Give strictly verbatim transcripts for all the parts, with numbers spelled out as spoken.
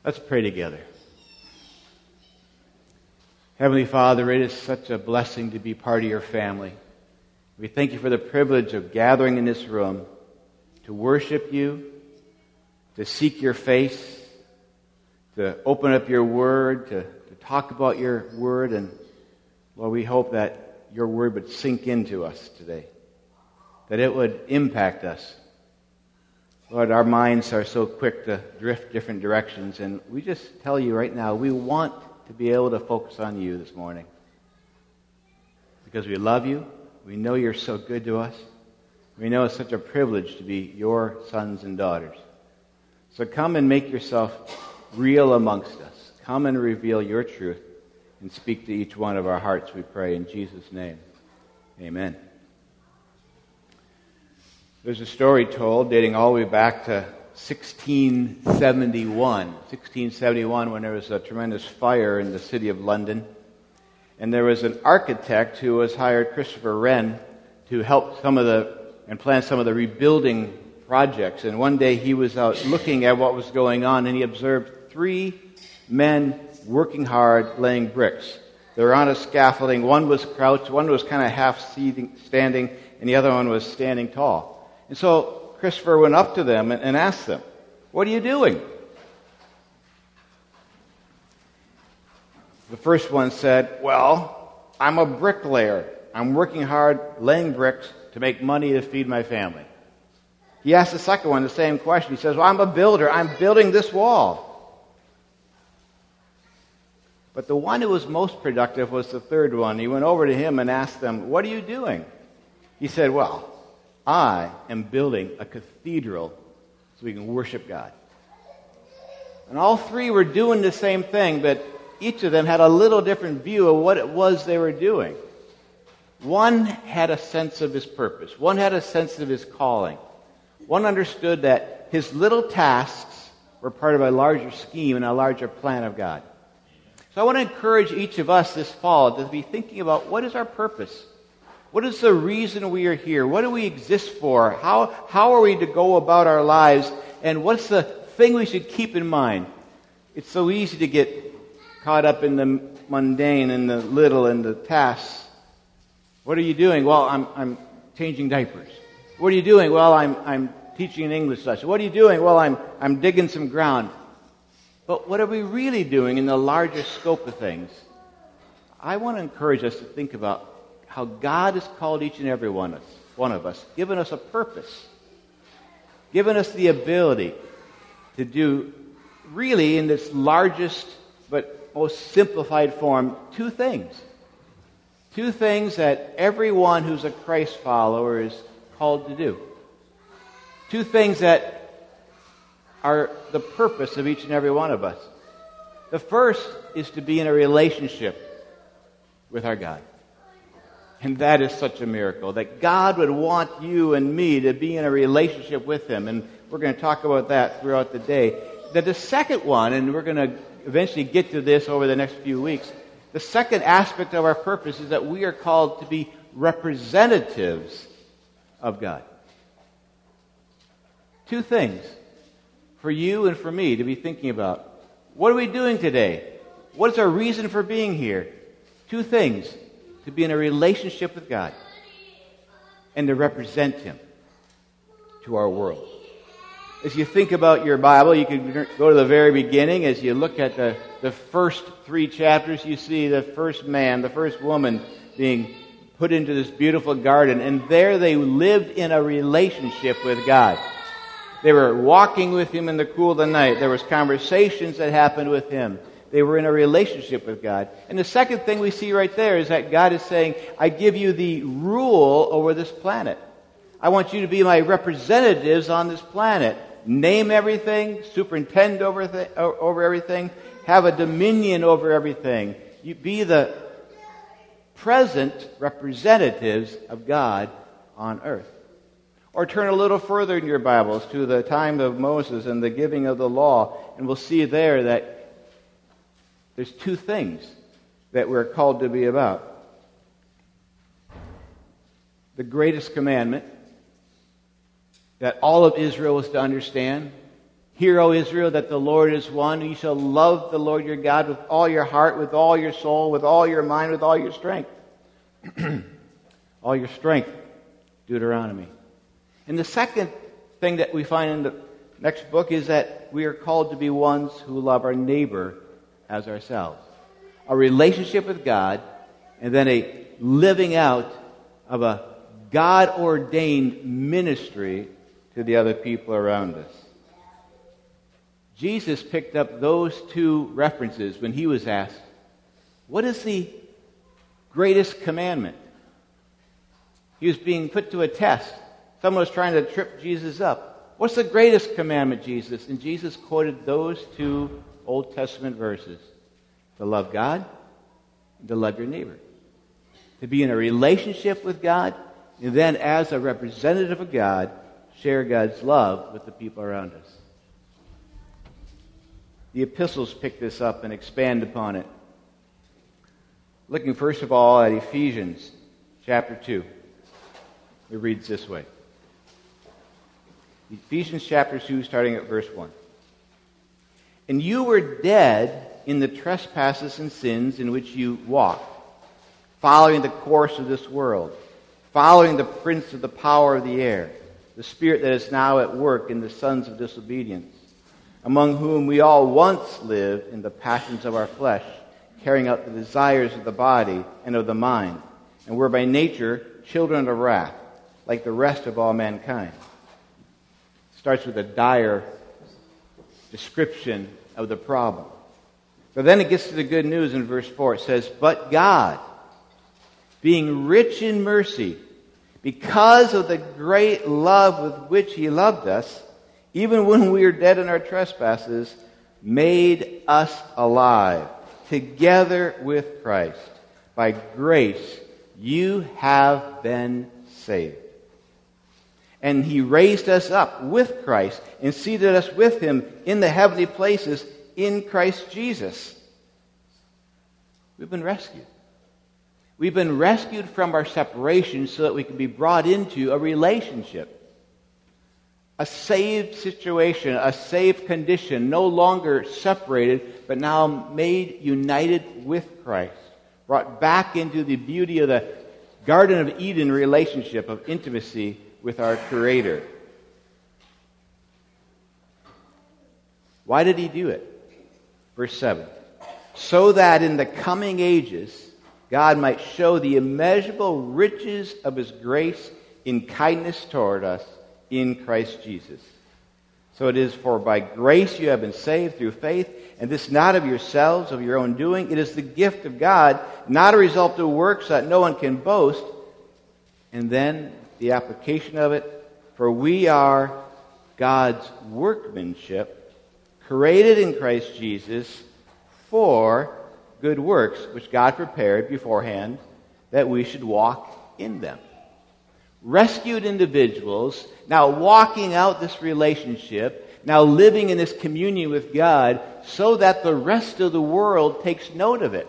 Let's pray together. Heavenly Father, it is such a blessing to be part of your family. We thank you for the privilege of gathering in this room to worship you, to seek your face, to open up your word, to, to talk about your word. And Lord, we hope that your word would sink into us today, that it would impact us. Lord, our minds are so quick to drift different directions, and we just tell you right now, we want to be able to focus on you this morning. Because we love you, we know you're so good to us, we know it's such a privilege to be your sons and daughters. So come and make yourself real amongst us. Come and reveal your truth and speak to each one of our hearts, we pray in Jesus' name. Amen. There's a story told dating all the way back to sixteen seventy-one. sixteen seventy-one, when there was a tremendous fire in the city of London. And there was an architect who was hired, Christopher Wren, to help some of the, and plan some of the rebuilding projects. And one day he was out looking at what was going on, and he observed three men working hard, laying bricks. They were on a scaffolding. One was crouched, one was kind of half seating, standing, and the other one was standing tall. And so Christopher went up to them and asked them, "What are you doing?" The first one said, "Well, I'm a bricklayer. I'm working hard laying bricks to make money to feed my family." He asked the second one the same question. He says, "Well, I'm a builder. I'm building this wall." But the one who was most productive was the third one. He went over to him and asked them, "What are you doing?" He said, "Well, I am building a cathedral so we can worship God." And all three were doing the same thing, but each of them had a little different view of what it was they were doing. One had a sense of his purpose. One had a sense of his calling. One understood that his little tasks were part of a larger scheme and a larger plan of God. So I want to encourage each of us this fall to be thinking about, what is our purpose? What is the reason we are here? What do we exist for? How, how are we to go about our lives? And what's the thing we should keep in mind? It's so easy to get caught up in the mundane and the little and the tasks. What are you doing? Well, I'm, I'm changing diapers. What are you doing? Well, I'm, I'm teaching an English lesson. What are you doing? Well, I'm, I'm digging some ground. But what are we really doing in the larger scope of things? I want to encourage us to think about how God has called each and every one of us, one of us, given us a purpose, given us the ability to do, really in this largest but most simplified form, two things. Two things that everyone who's a Christ follower is called to do. Two things that are the purpose of each and every one of us. The first is to be in a relationship with our God. And that is such a miracle, that God would want you and me to be in a relationship with Him. And we're going to talk about that throughout the day. That the second one, and we're going to eventually get to this over the next few weeks, the second aspect of our purpose is that we are called to be representatives of God. Two things for you and for me to be thinking about. What are we doing today? What is our reason for being here? Two things. To be in a relationship with God and to represent Him to our world. As you think about your Bible, you can go to the very beginning. As you look at the, the first three chapters, you see the first man, the first woman being put into this beautiful garden. And there they lived in a relationship with God. They were walking with Him in the cool of the night. There was conversations that happened with Him. They were in a relationship with God. And the second thing we see right there is that God is saying, I give you the rule over this planet. I want you to be my representatives on this planet. Name everything, superintend over, th- over everything, have a dominion over everything. You be the present representatives of God on earth. Or turn a little further in your Bibles to the time of Moses and the giving of the law, and we'll see there that there's two things that we're called to be about. The greatest commandment that all of Israel was to understand, Hear, O Israel, that the Lord is one. You shall love the Lord your God with all your heart, with all your soul, with all your mind, with all your strength. All your strength. Deuteronomy. And the second thing that we find in the next book is that we are called to be ones who love our neighbor as ourselves. A relationship with God, and then a living out of a God-ordained ministry to the other people around us. Jesus picked up those two references when he was asked, what is the greatest commandment? He was being put to a test. Someone was trying to trip Jesus up. What's the greatest commandment, Jesus? And Jesus quoted those two Old Testament verses. To love God and to love your neighbor. To be in a relationship with God, and then as a representative of God, share God's love with the people around us. The epistles pick this up and expand upon it. Looking first of all at Ephesians chapter two. It reads this way. Ephesians chapter two, starting at verse one. And you were dead in the trespasses and sins in which you walked, following the course of this world, following the prince of the power of the air, the spirit that is now at work in the sons of disobedience, among whom we all once lived in the passions of our flesh, carrying out the desires of the body and of the mind, and were by nature children of wrath, like the rest of all mankind. It starts with a dire description of the problem. But then it gets to the good news in verse four. It says, but God, being rich in mercy, because of the great love with which he loved us, even when we were dead in our trespasses, made us alive together with Christ. By grace you have been saved. And he raised us up with Christ and seated us with him in the heavenly places in Christ Jesus. We've been rescued. We've been rescued from our separation so that we can be brought into a relationship. A saved situation, a saved condition, no longer separated, but now made united with Christ. Brought back into the beauty of the Garden of Eden relationship of intimacy with our Creator. Why did he do it? Verse seven. So that in the coming ages God might show the immeasurable riches of his grace in kindness toward us in Christ Jesus. So it is, for by grace you have been saved through faith, and this not of yourselves, of your own doing. It is the gift of God, not a result of works, that no one can boast. And then the application of it, for we are God's workmanship, created in Christ Jesus for good works, which God prepared beforehand that we should walk in them. Rescued individuals, now walking out this relationship, now living in this communion with God, so that the rest of the world takes note of it.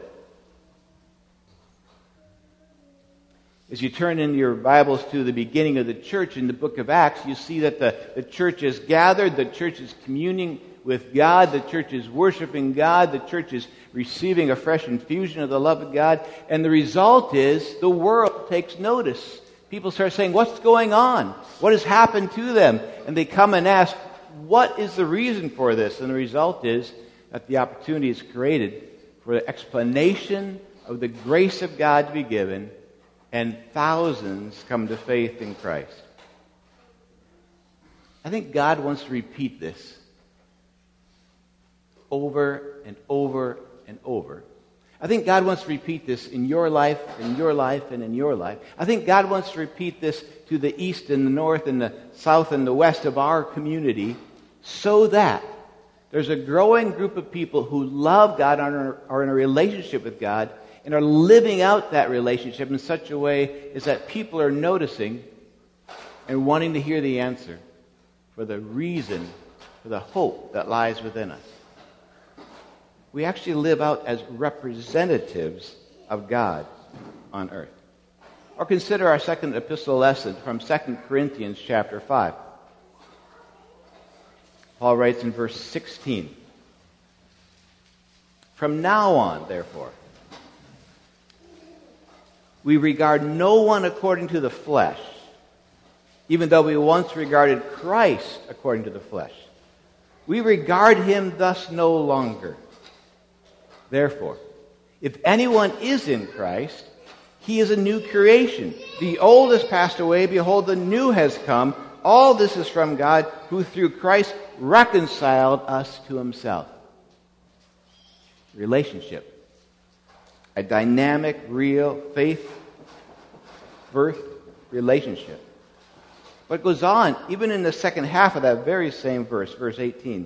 As you turn in your Bibles to the beginning of the church in the book of Acts, you see that the, the church is gathered, the church is communing with God, the church is worshiping God, the church is receiving a fresh infusion of the love of God, and the result is the world takes notice. People start saying, what's going on? What has happened to them? And they come and ask, what is the reason for this? And the result is that the opportunity is created for the explanation of the grace of God to be given, and thousands come to faith in Christ. I think God wants to repeat this over and over and over. I think God wants to repeat this in your life, in your life, and in your life. I think God wants to repeat this to the east and the north and the south and the west of our community, so that there's a growing group of people who love God, are, are in a relationship with God, and are living out that relationship in such a way as that people are noticing and wanting to hear the answer for the reason, for the hope that lies within us. We actually live out as representatives of God on earth. Or consider our second epistle lesson from Second Corinthians chapter five. Paul writes in verse sixteen, "From now on, therefore, we regard no one according to the flesh, even though we once regarded Christ according to the flesh. We regard him thus no longer. Therefore, if anyone is in Christ, he is a new creation. The old has passed away. Behold, the new has come. All this is from God, who through Christ reconciled us to himself." Relationship. A dynamic, real, faith-birthed relationship. But it goes on, even in the second half of that very same verse, verse eighteen.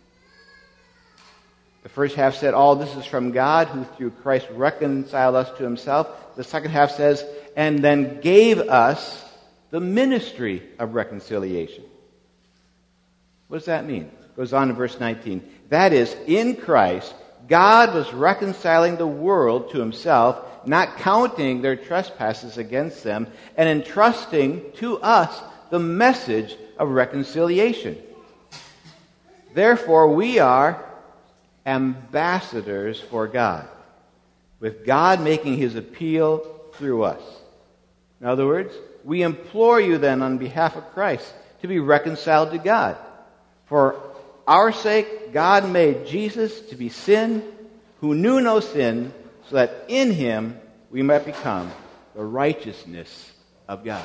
The first half said, all this is from God, who through Christ reconciled us to himself. The second half says, and then gave us the ministry of reconciliation. What does that mean? It goes on in verse nineteen. That is, in Christ, God was reconciling the world to himself, not counting their trespasses against them, and entrusting to us the message of reconciliation. Therefore, we are ambassadors for God, with God making his appeal through us. In other words, we implore you then on behalf of Christ to be reconciled to God. For our sake, God made Jesus to be sin, who knew no sin, so that in him we might become the righteousness of God.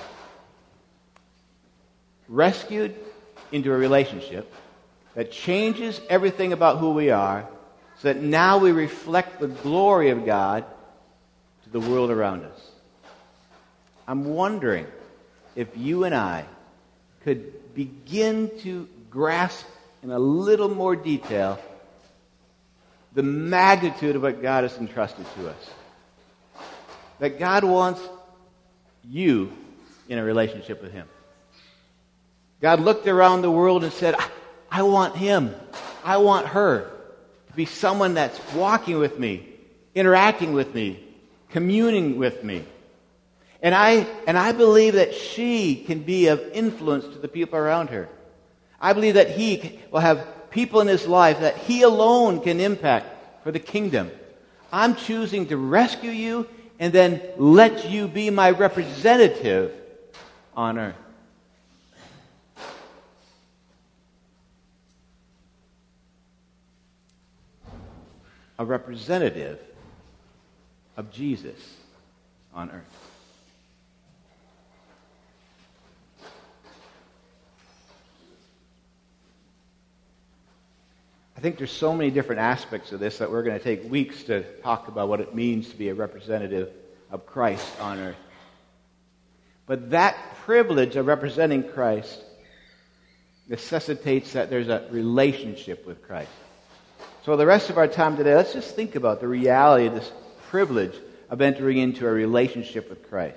Rescued into a relationship that changes everything about who we are, so that now we reflect the glory of God to the world around us. I'm wondering if you and I could begin to grasp in a little more detail the magnitude of what God has entrusted to us. That God wants you in a relationship with him. God looked around the world and said, I, I want him. I want her to be someone that's walking with me, interacting with me, communing with me. And I, and I believe that she can be of influence to the people around her. I believe that he will have people in his life that he alone can impact for the kingdom. I'm choosing to rescue you and then let you be my representative on earth. A representative of Jesus on earth. I think there's so many different aspects of this that we're going to take weeks to talk about what it means to be a representative of Christ on earth. But that privilege of representing Christ necessitates that there's a relationship with Christ. So the rest of our time today, let's just think about the reality of this privilege of entering into a relationship with Christ.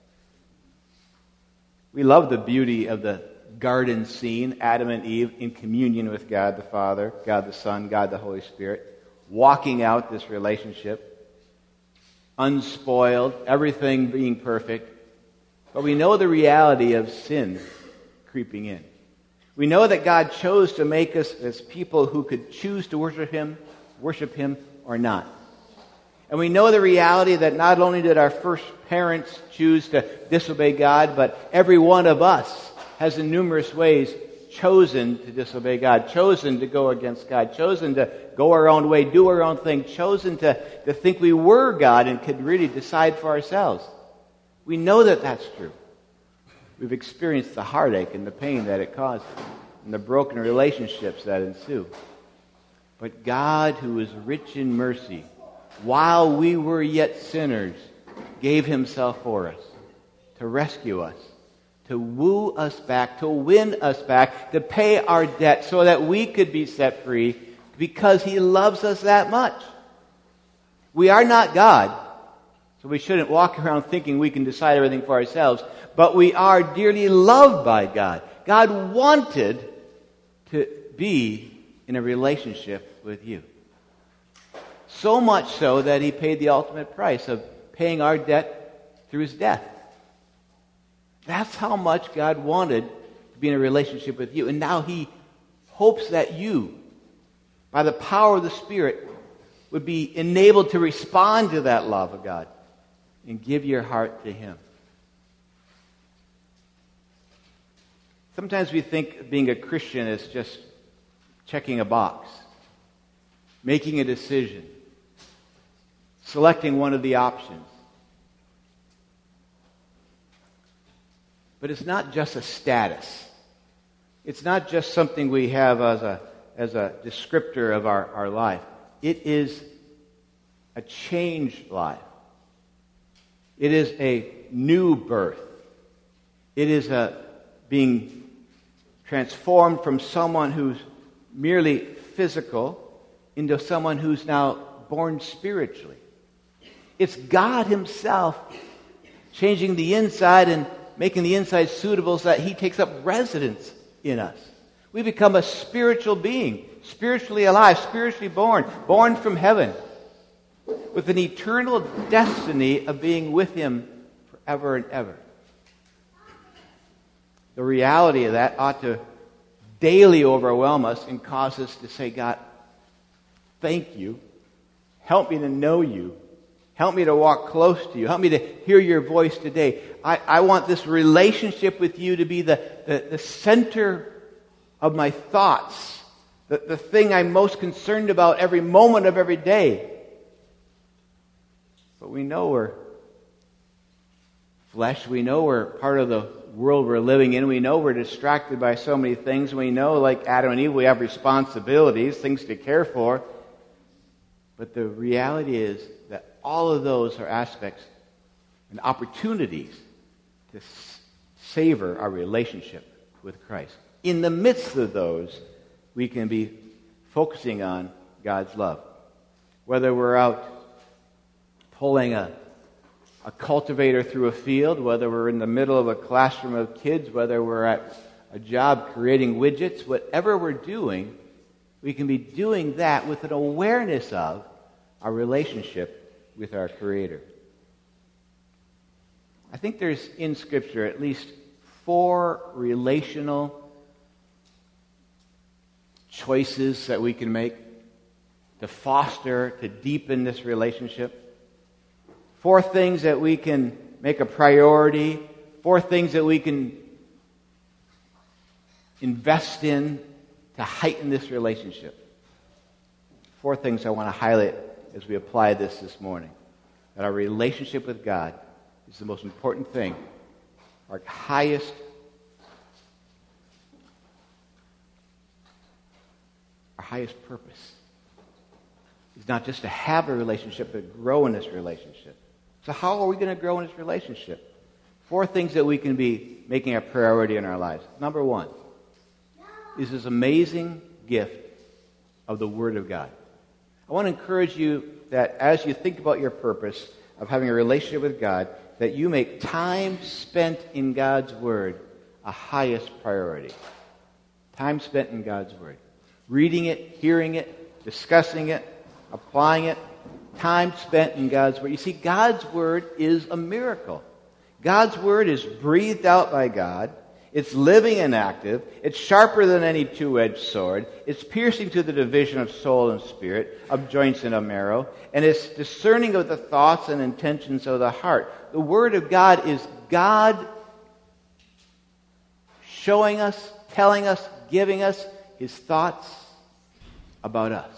We love the beauty of the garden scene, Adam and Eve in communion with God the Father, God the Son, God the Holy Spirit, walking out this relationship, unspoiled, everything being perfect. But we know the reality of sin creeping in. We know that God chose to make us as people who could choose to worship him, worship him or not. And we know the reality that not only did our first parents choose to disobey God, but every one of us has in numerous ways chosen to disobey God, chosen to go against God, chosen to go our own way, do our own thing, chosen to, to think we were God and could really decide for ourselves. We know that that's true. We've experienced the heartache and the pain that it causes and the broken relationships that ensue. But God, who is rich in mercy, while we were yet sinners, gave himself for us to rescue us, to woo us back, to win us back, to pay our debt so that we could be set free because he loves us that much. We are not God, so we shouldn't walk around thinking we can decide everything for ourselves, but we are dearly loved by God. God wanted to be in a relationship with you. So much so that he paid the ultimate price of paying our debt through his death. That's how much God wanted to be in a relationship with you. And now he hopes that you, by the power of the Spirit, would be enabled to respond to that love of God and give your heart to Him. Sometimes we think being a Christian is just checking a box, making a decision, selecting one of the options. But it's not just a status. It's not just something we have as a, as a descriptor of our, our life. It is a changed life. It is a new birth. It is a being transformed from someone who's merely physical into someone who's now born spiritually. It's God Himself changing the inside and making the inside suitable so that He takes up residence in us. We become a spiritual being, spiritually alive, spiritually born, born from heaven, with an eternal destiny of being with Him forever and ever. The reality of that ought to daily overwhelm us and cause us to say, God, thank you. Help me to know you. Help me to walk close to you. Help me to hear your voice today. I, I want this relationship with you to be the, the, the center of my thoughts, the, the thing I'm most concerned about every moment of every day. But we know we're flesh. We know we're part of the world we're living in. We know we're distracted by so many things. We know, like Adam and Eve, we have responsibilities, things to care for. But the reality is that all of those are aspects and opportunities to s- savor our relationship with Christ. In the midst of those, we can be focusing on God's love. Whether we're out pulling a, a cultivator through a field, whether we're in the middle of a classroom of kids, whether we're at a job creating widgets, whatever we're doing, we can be doing that with an awareness of our relationship with our Creator. I think there's in Scripture at least four relational choices that we can make to foster, to deepen this relationship. Four things that we can make a priority. Four things that we can invest in to heighten this relationship. Four things I want to highlight as we apply this this morning. That our relationship with God is the most important thing. Our highest our highest purpose is not just to have a relationship, but grow in this relationship. So how are we going to grow in this relationship? Four things that we can be making a priority in our lives. Number one is this amazing gift of the Word of God. I want to encourage you that as you think about your purpose of having a relationship with God, that you make time spent in God's Word a highest priority. Time spent in God's Word. Reading it, hearing it, discussing it, applying it. Time spent in God's Word. You see, God's Word is a miracle. God's Word is breathed out by God. It's living and active. It's sharper than any two-edged sword. It's piercing to the division of soul and spirit, of joints and of marrow. And it's discerning of the thoughts and intentions of the heart. The Word of God is God showing us, telling us, giving us His thoughts about us.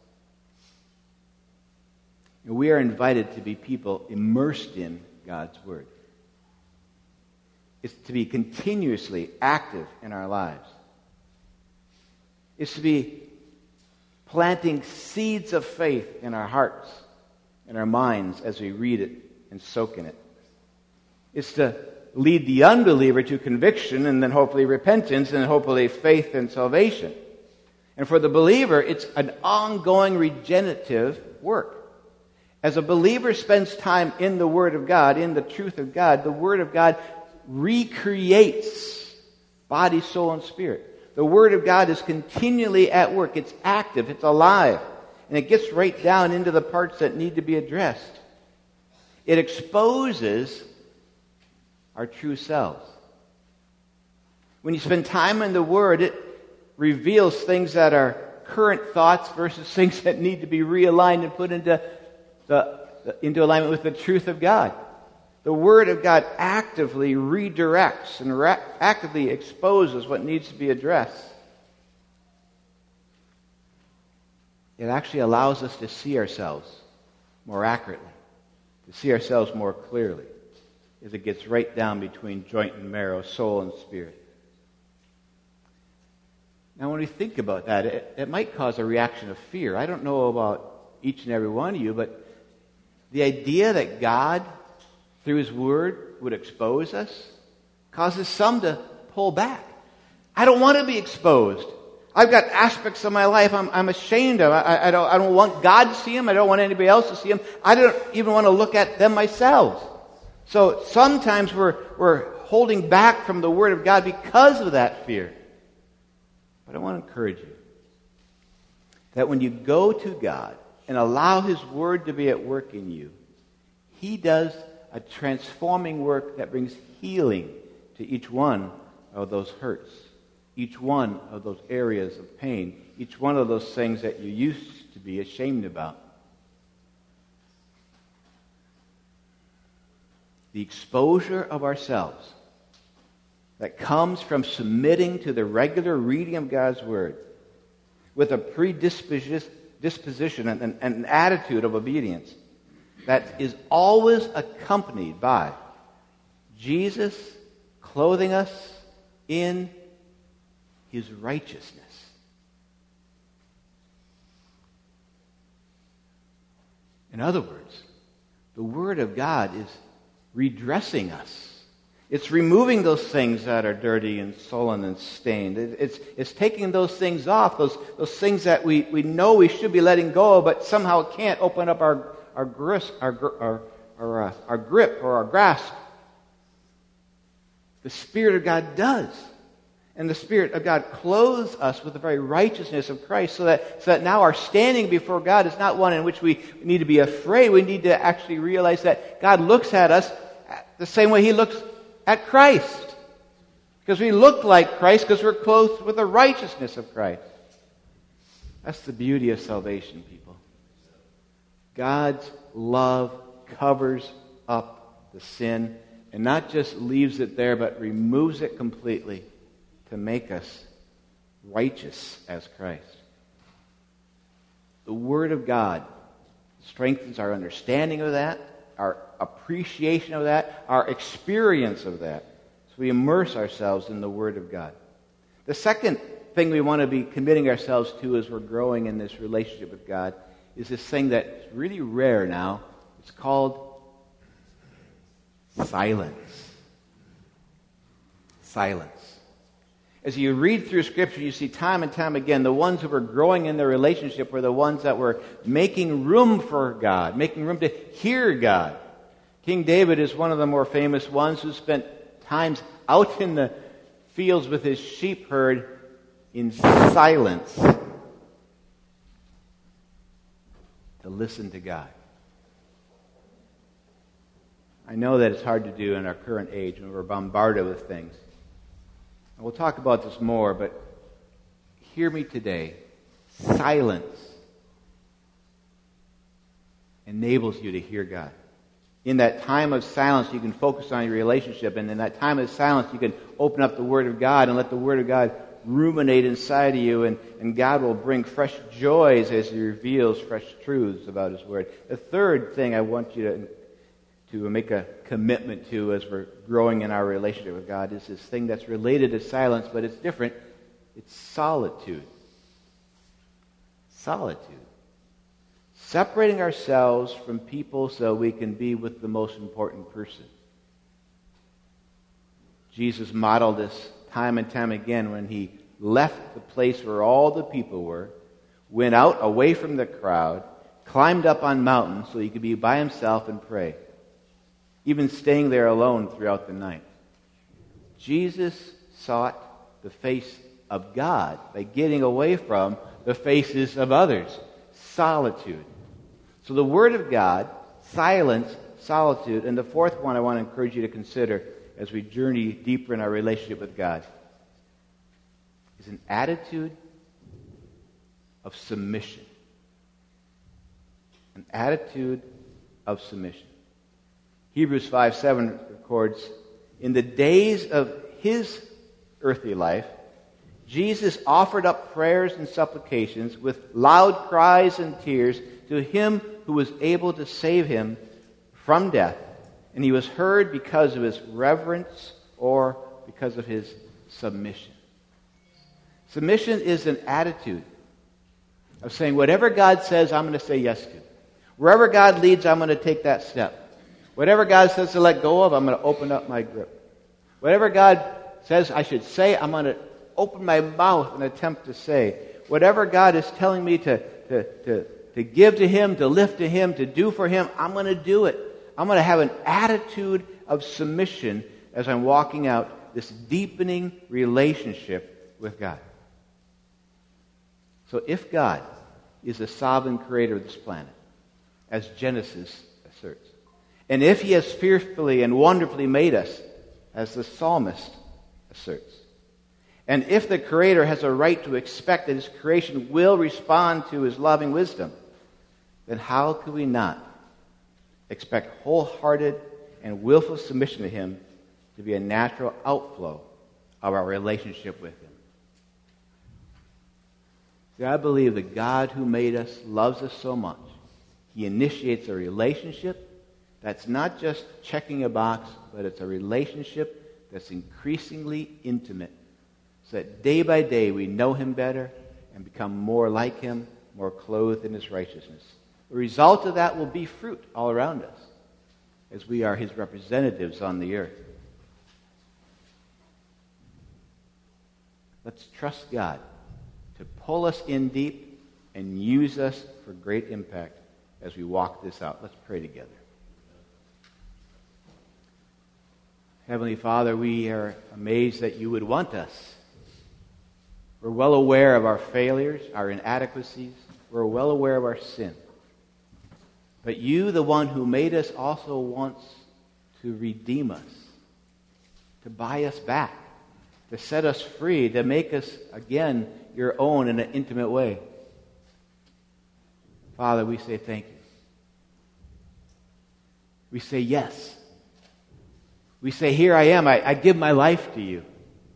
And we are invited to be people immersed in God's Word. It's to be continuously active in our lives. It's to be planting seeds of faith in our hearts, in our minds as we read it and soak in it. It's to lead the unbeliever to conviction and then hopefully repentance and then hopefully faith and salvation. And for the believer, it's an ongoing regenerative work. As a believer spends time in the Word of God, in the truth of God, the Word of God recreates body, soul, and spirit. The Word of God is continually at work. It's active. It's alive. And it gets right down into the parts that need to be addressed. It exposes our true selves. When you spend time in the Word, it reveals things that are current thoughts versus things that need to be realigned and put into the, into alignment with the truth of God. The Word of God actively redirects and ra- actively exposes what needs to be addressed. It actually allows us to see ourselves more accurately, to see ourselves more clearly, as it gets right down between joint and marrow, soul and spirit. Now, when we think about that, it, it might cause a reaction of fear. I don't know about each and every one of you, but the idea that God, through His Word, would expose us causes some to pull back. I don't want to be exposed. I've got aspects of my life I'm, I'm ashamed of. I, I, don't, I don't want God to see them. I don't want anybody else to see them. I don't even want to look at them myself. So sometimes we're, we're holding back from the Word of God because of that fear. But I want to encourage you that when you go to God and allow His Word to be at work in you, He does a transforming work that brings healing to each one of those hurts, each one of those areas of pain, each one of those things that you used to be ashamed about. The exposure of ourselves that comes from submitting to the regular reading of God's Word with a predisposition and an, an attitude of obedience that is always accompanied by Jesus clothing us in His righteousness. In other words, the Word of God is redressing us. It's removing those things that are dirty and sullen and stained. It, it's, it's taking those things off, those, those things that we, we know we should be letting go of, but somehow can't open up our our grip, our, our, our, uh, our grip or our grasp. The Spirit of God does. And the Spirit of God clothes us with the very righteousness of Christ so that, so that now our standing before God is not one in which we need to be afraid. We need to actually realize that God looks at us the same way He looks at Christ. Because we look like Christ because we're clothed with the righteousness of Christ. That's the beauty of salvation, people. God's love covers up the sin and not just leaves it there, but removes it completely to make us righteous as Christ. The Word of God strengthens our understanding of that, our appreciation of that, our experience of that. So we immerse ourselves in the Word of God. The second thing we want to be committing ourselves to as we're growing in this relationship with God is this thing that's really rare now. It's called silence. Silence. As you read through Scripture, you see time and time again, the ones who were growing in their relationship were the ones that were making room for God, making room to hear God. King David is one of the more famous ones who spent times out in the fields with his sheep herd in silence to listen to God. I know that it's hard to do in our current age when we're bombarded with things. And we'll talk about this more, but hear me today. Silence enables you to hear God. In that time of silence, you can focus on your relationship, and in that time of silence, you can open up the Word of God and let the Word of God ruminate inside of you, and, and God will bring fresh joys as He reveals fresh truths about His Word. The third thing I want you to, to make a commitment to as we're growing in our relationship with God is this thing that's related to silence, but it's different. It's solitude. Solitude. Separating ourselves from people so we can be with the most important person. Jesus modeled this time and time again when He left the place where all the people were, went out away from the crowd, climbed up on mountains so He could be by Himself and pray, even staying there alone throughout the night. Jesus sought the face of God by getting away from the faces of others. Solitude. So the Word of God, silence, solitude, and the fourth one I want to encourage you to consider as we journey deeper in our relationship with God is is an attitude of submission. An attitude of submission. Hebrews five seven records, in the days of his earthly life, Jesus offered up prayers and supplications with loud cries and tears to him who was able to save him from death. And he was heard because of his reverence or because of his submission. Submission is an attitude of saying, whatever God says, I'm going to say yes to. Wherever God leads, I'm going to take that step. Whatever God says to let go of, I'm going to open up my grip. Whatever God says I should say, I'm going to open my mouth and attempt to say. Whatever God is telling me to, to, to, to give to him, to lift to him, to do for him, I'm going to do it. I'm going to have an attitude of submission as I'm walking out this deepening relationship with God. So if God is the sovereign creator of this planet, as Genesis asserts, and if he has fearfully and wonderfully made us, as the psalmist asserts, and if the Creator has a right to expect that his creation will respond to his loving wisdom, then how could we not expect wholehearted and willful submission to him to be a natural outflow of our relationship with him? See, I believe the God who made us loves us so much, he initiates a relationship that's not just checking a box, but it's a relationship that's increasingly intimate, so that day by day we know him better and become more like him, more clothed in his righteousness. The result of that will be fruit all around us as we are his representatives on the earth. Let's trust God to pull us in deep and use us for great impact as we walk this out. Let's pray together. Heavenly Father, we are amazed that you would want us. We're well aware of our failures, our inadequacies. We're well aware of our sin. But you, the one who made us, also wants to redeem us, to buy us back, to set us free, to make us, again, your own in an intimate way. Father, we say thank you. We say yes. We say, here I am. I, I give my life to you.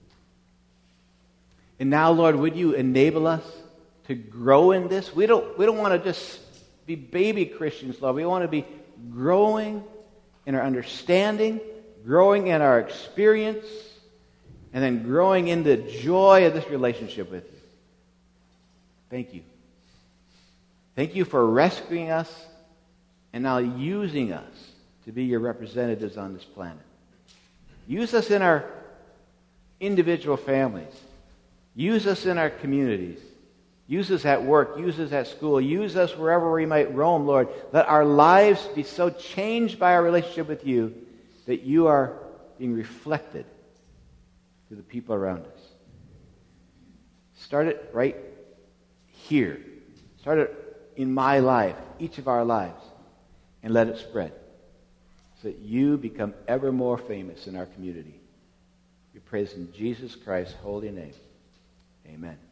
And now, Lord, would you enable us to grow in this? We don't, we don't want to just be baby Christians, Lord. We want to be growing in our understanding, growing in our experience, and then growing in the joy of this relationship with you. Thank you. Thank you for rescuing us and now using us to be your representatives on this planet. Use us in our individual families. Use us in our communities. Use us at work. Use us at school. Use us wherever we might roam, Lord. Let our lives be so changed by our relationship with you that you are being reflected to the people around us. Start it right here. Start it in my life, each of our lives, and let it spread so that you become ever more famous in our community. We praise in Jesus Christ's holy name. Amen.